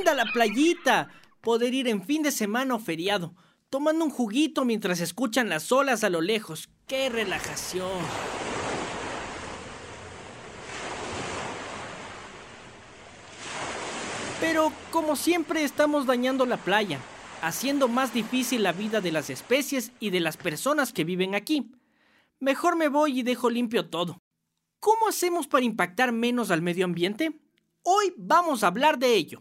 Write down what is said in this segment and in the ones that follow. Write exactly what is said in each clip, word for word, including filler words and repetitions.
linda la playita! Poder ir en fin de semana o feriado, tomando un juguito mientras escuchan las olas a lo lejos. ¡Qué relajación! Pero, como siempre, estamos dañando la playa, haciendo más difícil la vida de las especies y de las personas que viven aquí. Mejor me voy y dejo limpio todo. ¿Cómo hacemos para impactar menos al medio ambiente? Hoy vamos a hablar de ello.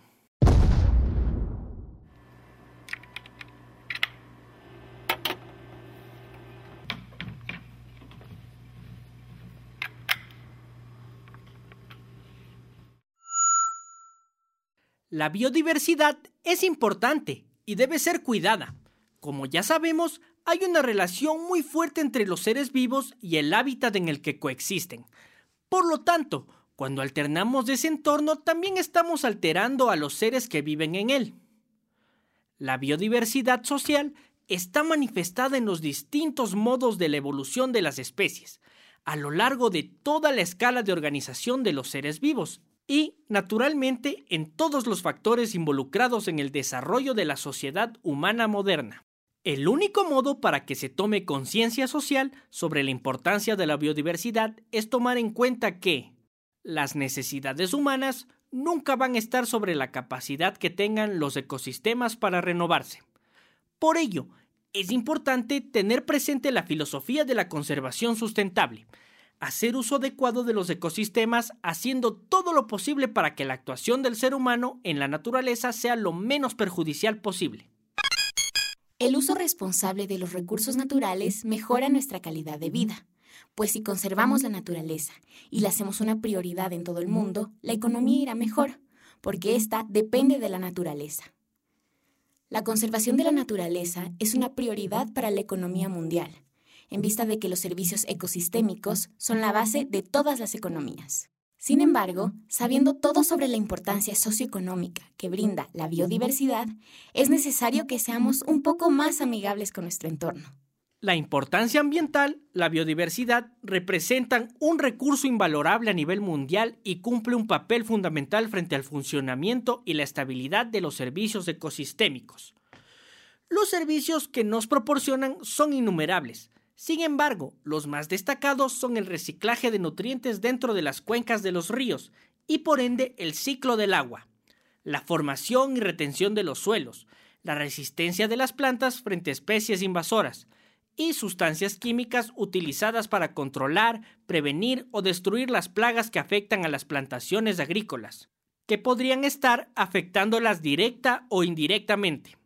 La biodiversidad es importante y debe ser cuidada. Como ya sabemos, hay una relación muy fuerte entre los seres vivos y el hábitat en el que coexisten. Por lo tanto, cuando alternamos de ese entorno, también estamos alterando a los seres que viven en él. La biodiversidad social está manifestada en los distintos modos de la evolución de las especies, a lo largo de toda la escala de organización de los seres vivos, y, naturalmente, en todos los factores involucrados en el desarrollo de la sociedad humana moderna. El único modo para que se tome conciencia social sobre la importancia de la biodiversidad es tomar en cuenta que las necesidades humanas nunca van a estar sobre la capacidad que tengan los ecosistemas para renovarse. Por ello, es importante tener presente la filosofía de la conservación sustentable, hacer uso adecuado de los ecosistemas, haciendo todo lo posible para que la actuación del ser humano en la naturaleza sea lo menos perjudicial posible. El uso responsable de los recursos naturales mejora nuestra calidad de vida, pues si conservamos la naturaleza y la hacemos una prioridad en todo el mundo, la economía irá mejor, porque ésta depende de la naturaleza. La conservación de la naturaleza es una prioridad para la economía mundial, en vista de que los servicios ecosistémicos son la base de todas las economías. Sin embargo, sabiendo todo sobre la importancia socioeconómica que brinda la biodiversidad, es necesario que seamos un poco más amigables con nuestro entorno. La importancia ambiental, la biodiversidad, representan un recurso invalorable a nivel mundial y cumple un papel fundamental frente al funcionamiento y la estabilidad de los servicios ecosistémicos. Los servicios que nos proporcionan son innumerables. Sin embargo, los más destacados son el reciclaje de nutrientes dentro de las cuencas de los ríos y por ende el ciclo del agua, la formación y retención de los suelos, la resistencia de las plantas frente a especies invasoras y sustancias químicas utilizadas para controlar, prevenir o destruir las plagas que afectan a las plantaciones agrícolas, que podrían estar afectándolas directa o indirectamente.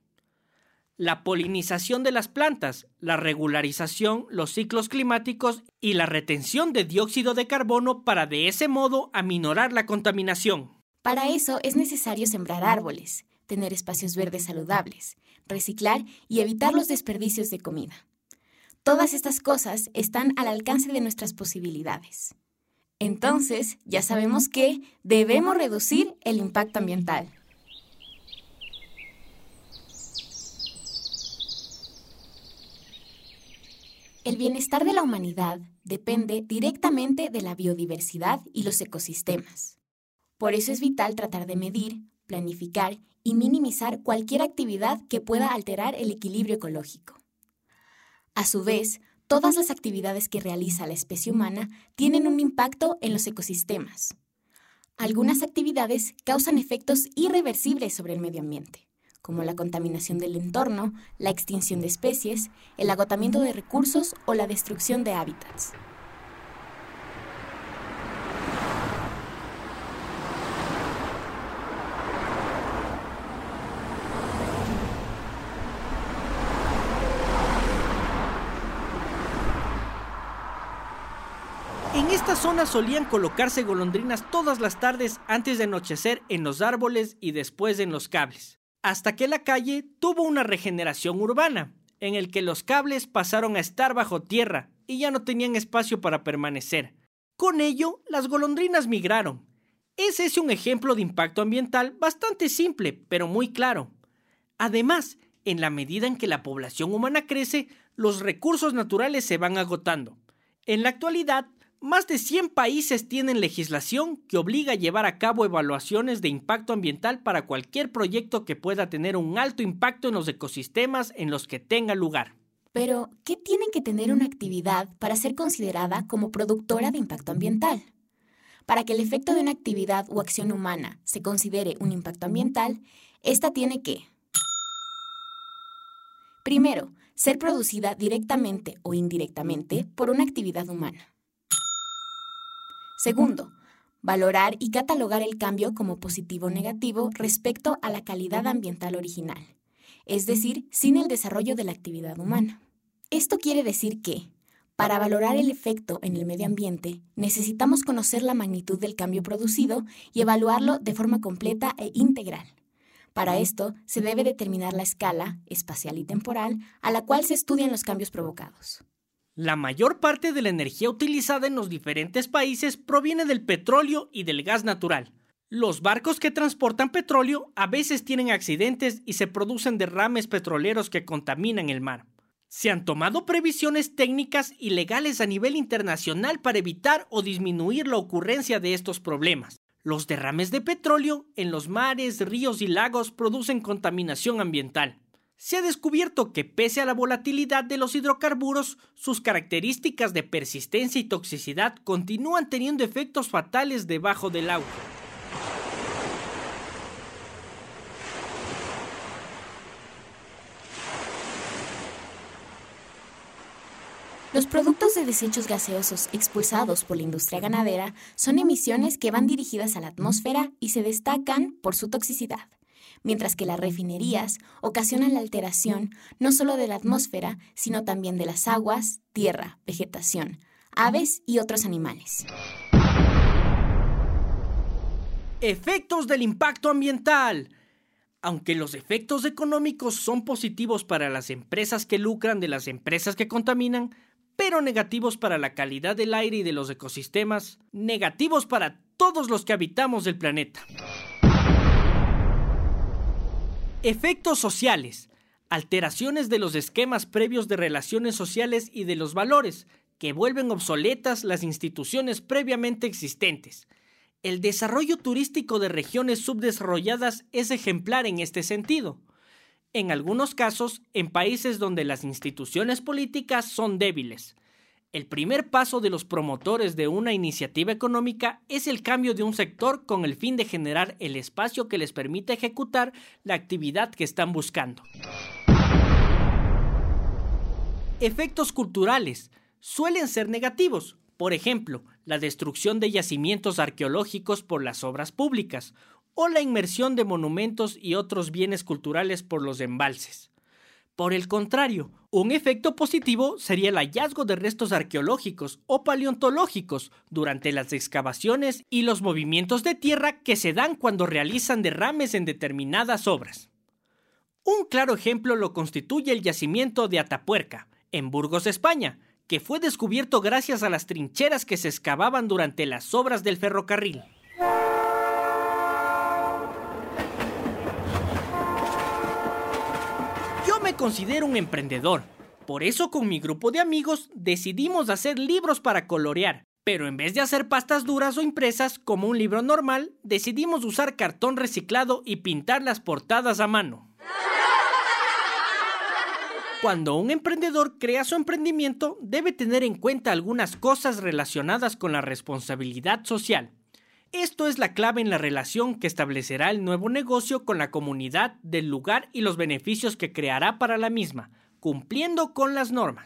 La polinización de las plantas, la regularización, los ciclos climáticos y la retención de dióxido de carbono para de ese modo aminorar la contaminación. Para eso es necesario sembrar árboles, tener espacios verdes saludables, reciclar y evitar los desperdicios de comida. Todas estas cosas están al alcance de nuestras posibilidades. Entonces, ya sabemos que debemos reducir el impacto ambiental. El bienestar de la humanidad depende directamente de la biodiversidad y los ecosistemas. Por eso es vital tratar de medir, planificar y minimizar cualquier actividad que pueda alterar el equilibrio ecológico. A su vez, todas las actividades que realiza la especie humana tienen un impacto en los ecosistemas. Algunas actividades causan efectos irreversibles sobre el medio ambiente, como la contaminación del entorno, la extinción de especies, el agotamiento de recursos o la destrucción de hábitats. En esta zona solían colocarse golondrinas todas las tardes antes de anochecer en los árboles y después en los cables, hasta que la calle tuvo una regeneración urbana, en el que los cables pasaron a estar bajo tierra y ya no tenían espacio para permanecer. Con ello, las golondrinas migraron. Es ese un ejemplo de impacto ambiental bastante simple, pero muy claro. Además, en la medida en que la población humana crece, los recursos naturales se van agotando. En la actualidad, más de cien países tienen legislación que obliga a llevar a cabo evaluaciones de impacto ambiental para cualquier proyecto que pueda tener un alto impacto en los ecosistemas en los que tenga lugar. Pero, ¿qué tiene que tener una actividad para ser considerada como productora de impacto ambiental? Para que el efecto de una actividad o acción humana se considere un impacto ambiental, esta tiene que: primero, ser producida directamente o indirectamente por una actividad humana. Segundo, valorar y catalogar el cambio como positivo o negativo respecto a la calidad ambiental original, es decir, sin el desarrollo de la actividad humana. Esto quiere decir que, para valorar el efecto en el medio ambiente, necesitamos conocer la magnitud del cambio producido y evaluarlo de forma completa e integral. Para esto, se debe determinar la escala, espacial y temporal, a la cual se estudian los cambios provocados. La mayor parte de la energía utilizada en los diferentes países proviene del petróleo y del gas natural. Los barcos que transportan petróleo a veces tienen accidentes y se producen derrames petroleros que contaminan el mar. Se han tomado previsiones técnicas y legales a nivel internacional para evitar o disminuir la ocurrencia de estos problemas. Los derrames de petróleo en los mares, ríos y lagos producen contaminación ambiental. Se ha descubierto que pese a la volatilidad de los hidrocarburos, sus características de persistencia y toxicidad continúan teniendo efectos fatales debajo del agua. Los productos de desechos gaseosos expulsados por la industria ganadera son emisiones que van dirigidas a la atmósfera y se destacan por su toxicidad, mientras que las refinerías ocasionan la alteración no solo de la atmósfera, sino también de las aguas, tierra, vegetación, aves y otros animales. Efectos del impacto ambiental. Aunque los efectos económicos son positivos para las empresas que lucran de las empresas que contaminan, pero negativos para la calidad del aire y de los ecosistemas, negativos para todos los que habitamos el planeta. Efectos sociales. Alteraciones de los esquemas previos de relaciones sociales y de los valores, que vuelven obsoletas las instituciones previamente existentes. El desarrollo turístico de regiones subdesarrolladas es ejemplar en este sentido. En algunos casos, en países donde las instituciones políticas son débiles. El primer paso de los promotores de una iniciativa económica es el cambio de un sector con el fin de generar el espacio que les permita ejecutar la actividad que están buscando. Efectos culturales suelen ser negativos. Por ejemplo, la destrucción de yacimientos arqueológicos por las obras públicas o la inmersión de monumentos y otros bienes culturales por los embalses. Por el contrario, un efecto positivo sería el hallazgo de restos arqueológicos o paleontológicos durante las excavaciones y los movimientos de tierra que se dan cuando realizan derrames en determinadas obras. Un claro ejemplo lo constituye el yacimiento de Atapuerca, en Burgos, España, que fue descubierto gracias a las trincheras que se excavaban durante las obras del ferrocarril. Yo me considero un emprendedor, por eso con mi grupo de amigos decidimos hacer libros para colorear, pero en vez de hacer pastas duras o impresas como un libro normal, decidimos usar cartón reciclado y pintar las portadas a mano. Cuando un emprendedor crea su emprendimiento, debe tener en cuenta algunas cosas relacionadas con la responsabilidad social. Esto es la clave en la relación que establecerá el nuevo negocio con la comunidad del lugar y los beneficios que creará para la misma, cumpliendo con las normas.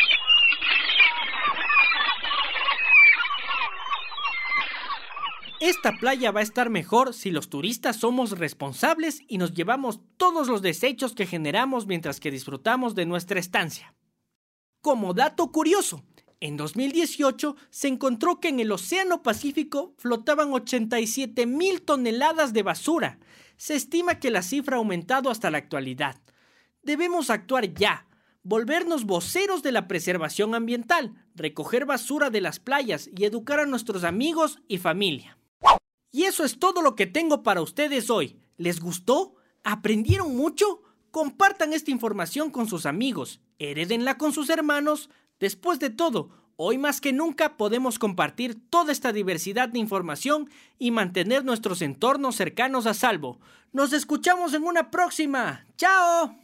Esta playa va a estar mejor si los turistas somos responsables y nos llevamos todos los desechos que generamos mientras que disfrutamos de nuestra estancia. Como dato curioso, en dos mil dieciocho se encontró que en el Océano Pacífico flotaban ochenta y siete mil toneladas de basura. Se estima que la cifra ha aumentado hasta la actualidad. Debemos actuar ya, volvernos voceros de la preservación ambiental, recoger basura de las playas y educar a nuestros amigos y familia. Y eso es todo lo que tengo para ustedes hoy. ¿Les gustó? ¿Aprendieron mucho? Compartan esta información con sus amigos, herédenla con sus hermanos. Después de todo, Hoy más que nunca podemos compartir toda esta diversidad de información y mantener nuestros entornos cercanos a salvo. Nos escuchamos en una próxima. ¡Chao!